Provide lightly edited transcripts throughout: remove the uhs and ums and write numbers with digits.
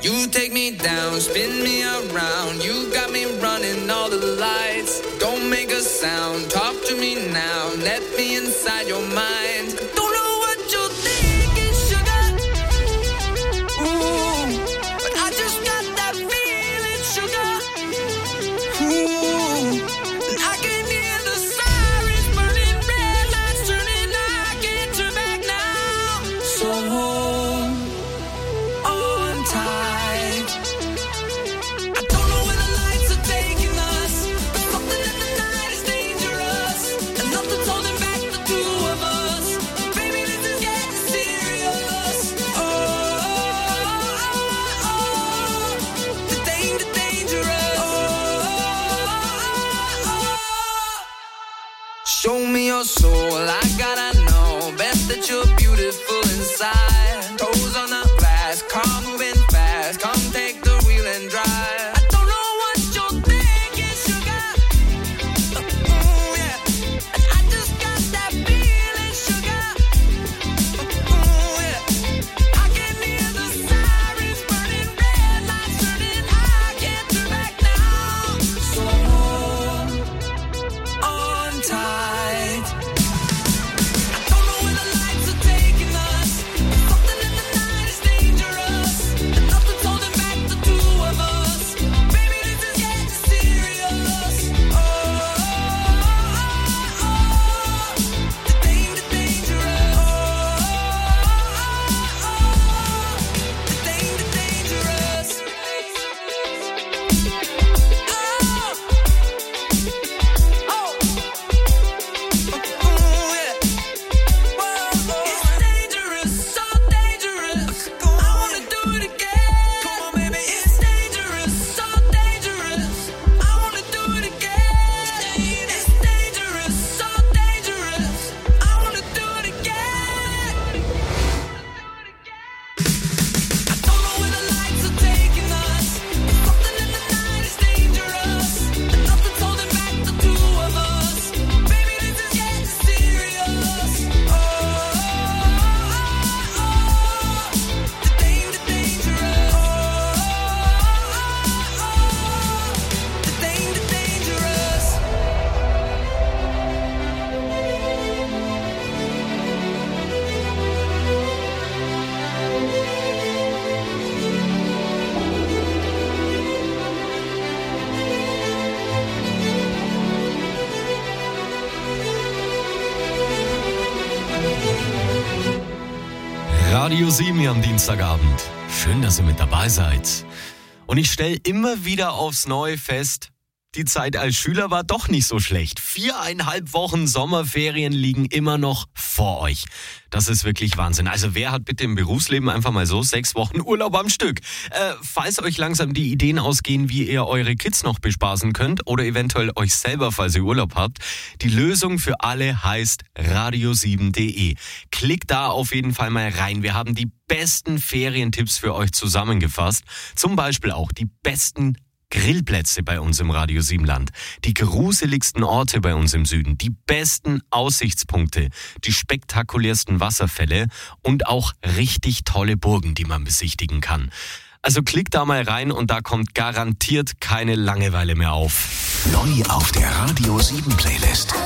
You take me down, spin me around. You got me running all the lights. Don't make a sound, talk to me now. Let me inside your mind. Don't know what you're thinking, sugar. Ooh, but I just got that feeling, sugar. Ooh, and I can hear the sirens burning, red lights turning. I can't turn back now. So hold on tight. I don't know where the lights are taking us, but something in the night is dangerous, and nothing's holding back the two of us. Baby, this is getting serious. Oh, the dangerous. Show me your soul, I gotta know. Bet that you're beautiful inside. Toes on the glass, car moving fast. Come take the wheel and drive. I don't know what you're thinking, sugar. Ooh, yeah. And I just got that feeling, sugar. Ooh, yeah. I can hear the sirens burning, red lights turning. I can't turn back now. So hold on tight. I don't know where the lights are taking us. Something in the night is dangerous, and nothing's holding back the two of us. Baby, this is getting serious. Oh, the dangerous. The dangerous. It's dangerous, so dangerous. I wanna do it again. Come on, baby. It's dangerous, so dangerous. I wanna do it again. It's dangerous, so dangerous. I wanna do it again. I don't know where the lights are taking us. Something in the night is dangerous, and nothing's holding back the two of us. Baby, this is getting serious. Oh, the dangerous. The dangerous. Radio 7 hier am Dienstagabend. Schön, dass ihr mit dabei seid. Und ich stelle immer wieder aufs Neue fest, die Zeit als Schüler war doch nicht so schlecht. 4,5 Wochen Sommerferien liegen immer noch vor euch. Das ist wirklich Wahnsinn. Also wer hat bitte im Berufsleben einfach mal so 6 Wochen Urlaub am Stück? Falls euch langsam die Ideen ausgehen, wie ihr eure Kids noch bespaßen könnt oder eventuell euch selber, falls ihr Urlaub habt, die Lösung für alle heißt radio7.de. Klickt da auf jeden Fall mal rein. Wir haben die besten Ferientipps für euch zusammengefasst. Zum Beispiel auch die besten Grillplätze bei uns im Radio 7 Land, die gruseligsten Orte bei uns im Süden, die besten Aussichtspunkte, die spektakulärsten Wasserfälle und auch richtig tolle Burgen, die man besichtigen kann. Also klickt da mal rein und da kommt garantiert keine Langeweile mehr auf. Neu auf der Radio 7 Playlist.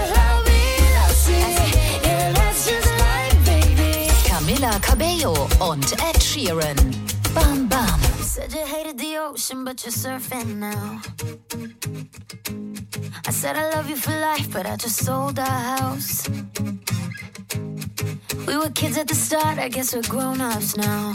Camila Cabello und Ed Sheeran. Bam Bam. You said you hated the ocean, but you're surfing now. I said I love you for life, but I just sold our house. We were kids at the start, I guess we're grown-ups now.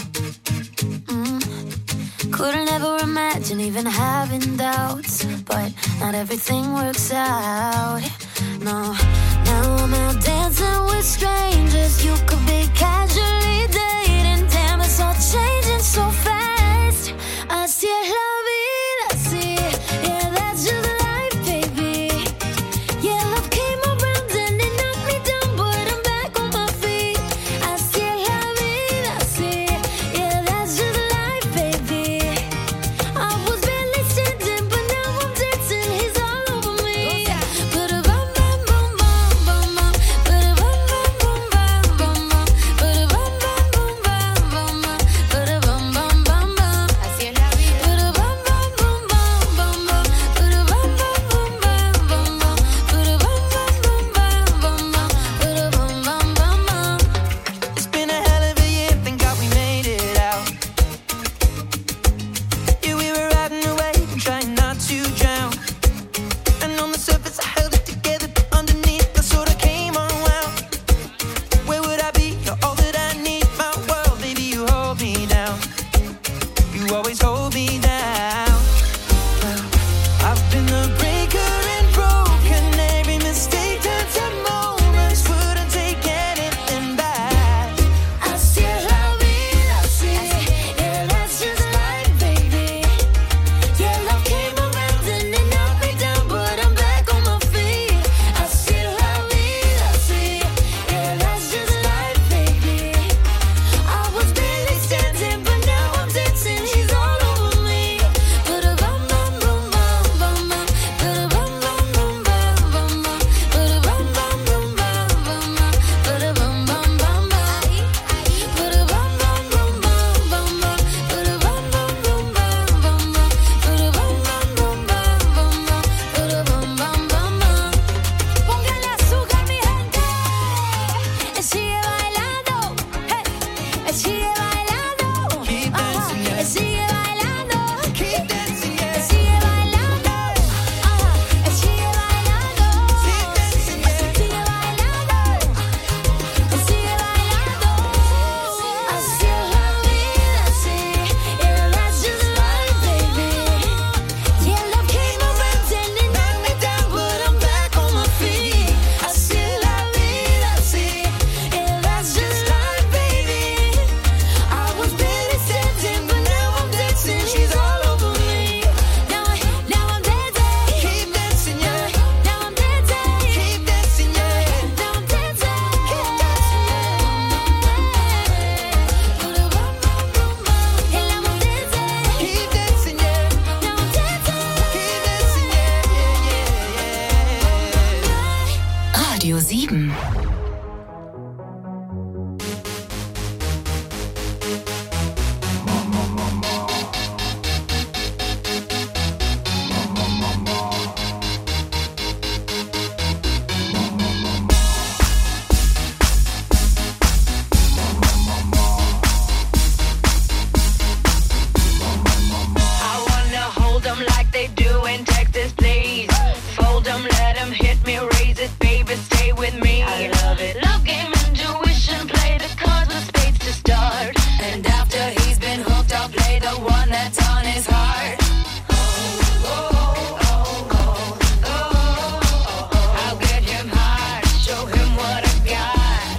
Couldn't ever imagine even having doubts, but not everything works out. No, now I'm out dancing with strangers. You could be casually dating. Damn, it's all changing so fast. Así es la vida, sí. Yeah, that's just life, baby. Yeah, love came around and it knocked me down, but I'm back on my feet. Así es la vida, sí. Yeah, that's just life, baby. I was barely standing, but now I'm dancing. He's all over me. Put a bum bum bum bum bum bum. Put a bum bum bum bum bum bum. Put a bum bum you always hold me down. I've been the breaker and broken. Every mistake turns to moments. Wouldn't take anything back. Así es la vida, así. Yeah, that's just life, baby. Yeah, love came around and it knocked me down, but I'm back on my feet. Así es la vida, así. Yeah, that's just life, baby. I was barely standing, but now I'm dancing. She's all over me. Ba-da-bum, bum, bum, bum, bum, bum. Ba-da-bum, bum, bum, bum, bum, bum. Ba-da-bum, bum, bum, bum, bum, bum. Ba-da-bum, bum, bum, bum. Ba-da-bum, bum, bum, bum, bum, bum. Ba-da-bum, bum, bum, bum, bum, bum. Ba-da-bum, bum, bum, bum, bum, bum. Ba-da-bum, bum, bum, bum. Póngale azúcar, mi gente. Sigue bailando. Hey. Sigue bailando. Keep dancing, yeah. Sigue bailando. Keep dancing, yeah. Sigue bailando. Sigue bailando. Keep dancing, yeah. Sigue bailando. Sigue bailando. Así es la vida, así. Yeah, that's just life, baby. Yeah, love came around and it knocked me down, but I'm back on my feet. Así es la vida, así. Yeah, that's just life, baby. I was barely standing, but now I'm dancing. She's all over me. Now I'm dancing. Keep dancing, yeah. Now I'm dancing. Keep dancing, yeah. Now I'm dancing. Keep dancing, And now I'm dancing. Keep dancing, yeah. Now I'm dancing. Keep dancing, yeah. Radio 7. I wanna hold them like they do in Texas, please. Fold them, let them hit me, raise it, baby, stay with me. I love it. Love game, intuition, play the cards with spades to start. And after he's been hooked, I'll play the one that's on his heart. I'll get him hard, show him what I got.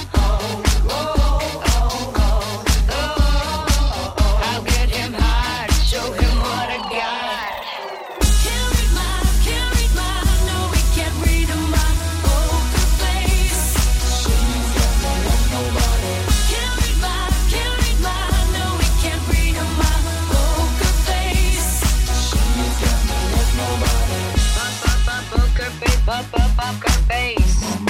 I'll get him hard, show him what I got. Can't read my, no, we can't read my poker face. She's got me like nobody. Can't read my, no, we can't read my poker face. She's got me like nobody. Poker face, poker face.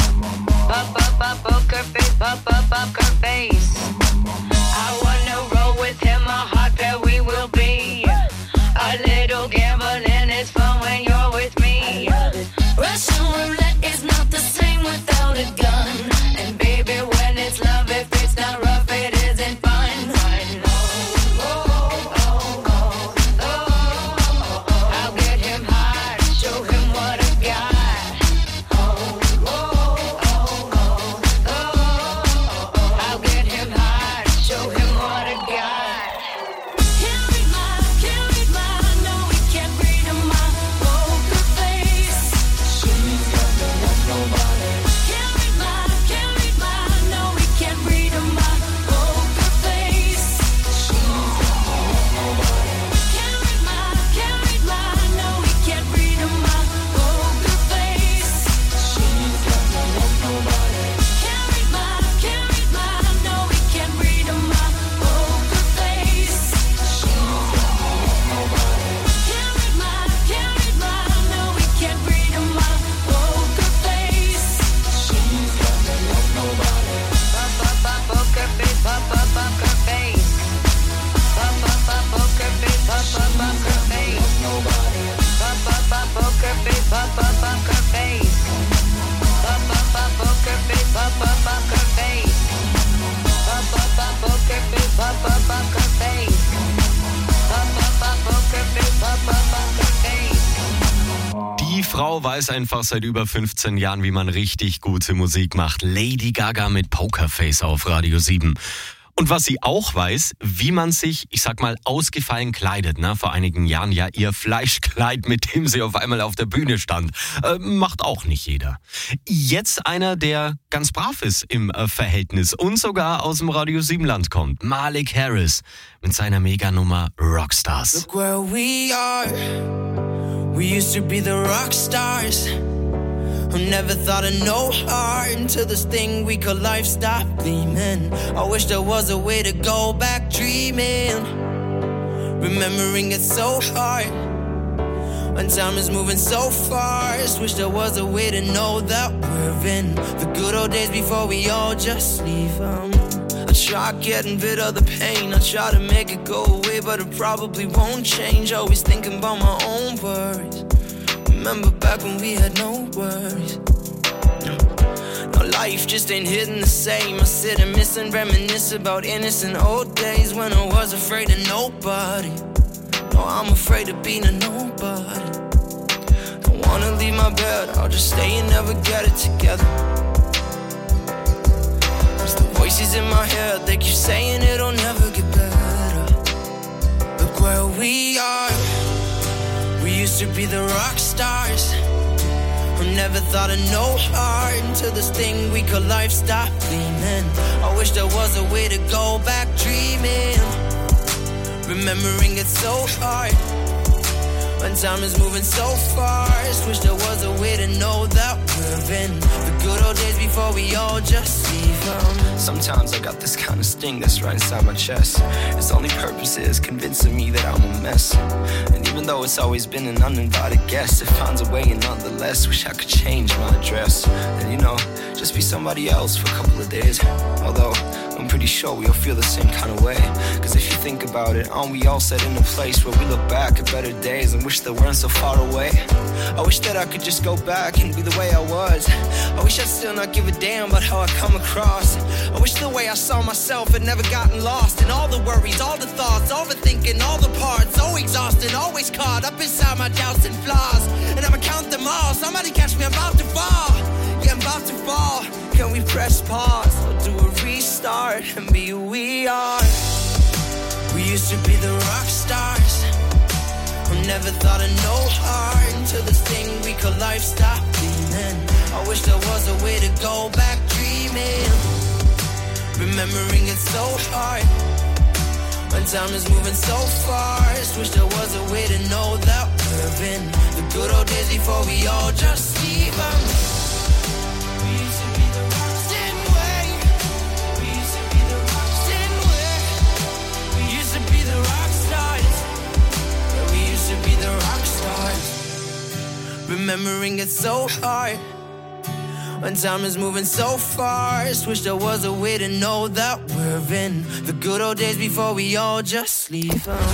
Poker face, poker face. I wanna roll with him, a hot pair we will be. A little gambling is fun when you're with me. Russian roulette is not the same without a gun. And baby, when it's love, if it's not rough, it isn't fun. I'll get him hard, show him what I got. I'll get him hard, show him what I got. Can't read my, no, we can't read my poker face. She's got me like nobody. Can't read my, no, we can't read my poker face. She's got me like nobody. Can't read my, no, we can't read my poker face. She's got me like nobody. Can't read my, no, we can't read my poker face. She's got me like nobody. Can't read my, no, we can't read my poker face. She's got me like nobody. Poker face, poker face. Poker face, poker face. Nobody. Poker face, poker face. Poker face, poker face. Poker face, poker face. Die Frau weiß einfach seit über 15 Jahren, wie man richtig gute Musik macht. Lady Gaga mit Pokerface auf Radio 7. Und was sie auch weiß, wie man sich, ich sag mal, ausgefallen kleidet. Ne? Vor einigen Jahren ja ihr Fleischkleid, mit dem sie auf einmal auf der Bühne stand. Macht auch nicht jeder. Jetzt einer, der ganz brav ist im Verhältnis und sogar aus dem Radio 7 Land kommt. Malik Harris mit seiner Meganummer Rockstars. Look where we are. We used to be the rock stars. Who never thought of no heart until this thing we call life stopped gleaming. I wish there was a way to go back dreaming. Remembering it's so hard when time is moving so fast. Wish there was a way to know that we're in the good old days before we all just leave 'em. I try getting rid of the pain. I try to make it go away, but it probably won't change. Always thinking about my own worries. Remember back when we had no worries. No, life just ain't hitting the same. I sit and miss and reminisce about innocent old days when I was afraid of nobody. No, I'm afraid of being a nobody. Don't wanna leave my bed, I'll just stay and never get it together. Cause the voices in my head, they keep saying it'll never get better. Look where we are. We used to be the rock stars. Who never thought of no heart until this thing we call life stopped gleaming. I wish there was a way to go back dreaming. Remembering it's so hard when time is moving so fast. Wish there was a way to know that we're in the good old days before we all just leave 'em. Sometimes I got this kind of sting that's right inside my chest. Its only purpose is convincing me that I'm a mess. And even though it's always been an uninvited guest, it finds a way and nonetheless wish I could change my address. And you know, just be somebody else for a couple of days. Although I'm pretty sure we all feel the same kind of way. Cause if you think about it, aren't we all set in a place where we look back at better days and wish they weren't so far away? I wish that I could just go back and be the way I was. I wish I'd still not give a damn about how I come across. I wish the way I saw myself had never gotten lost in all the worries, all the thoughts, overthinking all the parts. So exhausted, always caught up inside my doubts and flaws. And I'ma count them all, somebody catch me, I'm about to fall. Yeah, I'm about to fall. Can we press pause or do a restart and be who we are? We used to be the rock stars. Who never thought of no heart until this thing we call life stopped gleaming. I wish there was a way to go back dreaming. Remembering it's so hard when time is moving so fast. Wish there was a way to know that we're in the good old days before we all just leave 'em. We used to be the rock same way. We used to be the rock same way. We used to be the rock stars. Yeah, we used to be the rock stars. Remembering it's so hard when time is moving so fast. Wish there was a way to know that we're in the good old days before we all just leave 'em.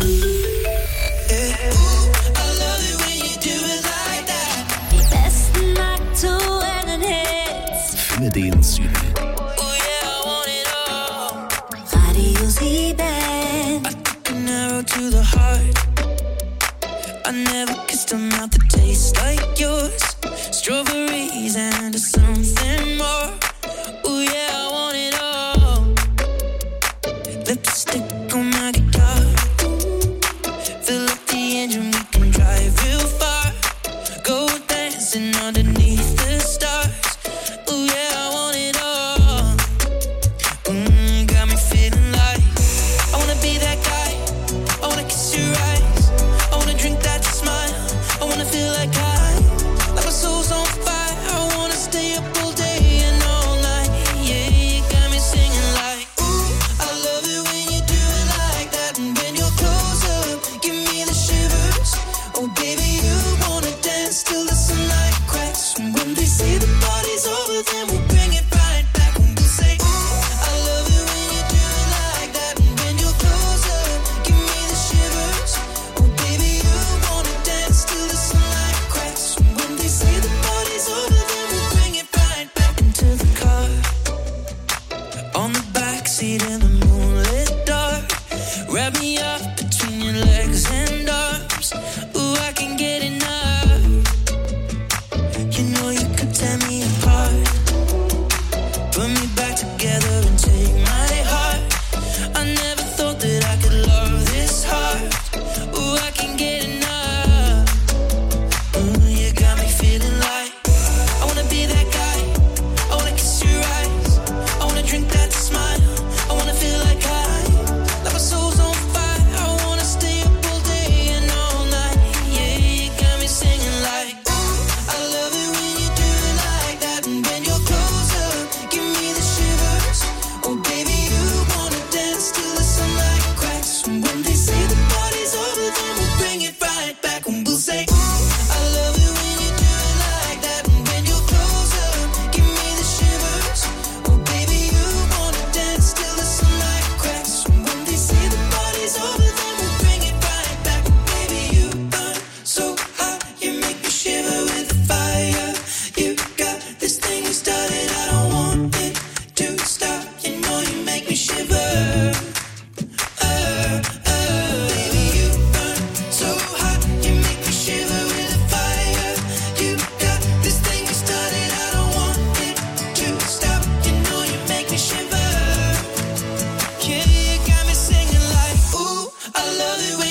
I love it when you do it like that. Die besten aktuellen Hits. Für den Süden. Oh yeah, I want it all. Radio 7. I took an arrow to the heart. I never kissed a mouth that tastes like yours. Strawberries and something more. Oh yeah, I want it all. Lipstick on my guitar. Fill up the engine, we can drive real far. Go dancing underneath the stars. Oh yeah, I want it all. Got me feeling like I wanna be that guy. I wanna kiss your eyes. I wanna drink that smile. I wanna feel like like my soul's on fire. I wanna stay up all day and all night. Yeah, you got me singing like, ooh, I love it when you do it like that. And when you're close up, give me the shivers. Oh baby, you wanna dance till the sunlight cracks. And when they say the party's over, then we'll bring it right back. And we'll say, ooh, I love it when you do it like that. And when you're close up, give me the shivers. Oh baby, you wanna dance till the sunlight cracks. When they say the party's over, then we'll bring it right back into the car. On the backseat in the moonlit dark. Wrap me up between your legs and arms. Ooh, I can get enough. You know you could tear me apart. Put me back together and take my heart.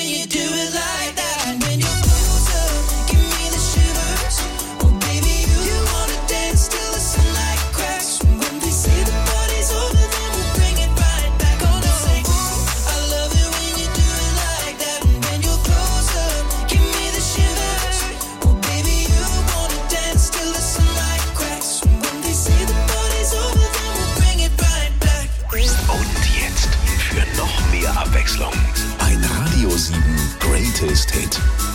when you do it like that. And when you're closer, give me the shivers. Oh baby, you wanna dance till the sunlight cracks. And when they say the party's over, then we'll bring it right back. Oh no, say, ooh, I love it when you do it like that. And when you're closer, give me the shivers. Oh baby, you wanna dance till the sunlight cracks. And when they say the party's over, then we'll bring it right back. Und jetzt für noch mehr Abwechslung. Ein Radio 7 Greatest Hit.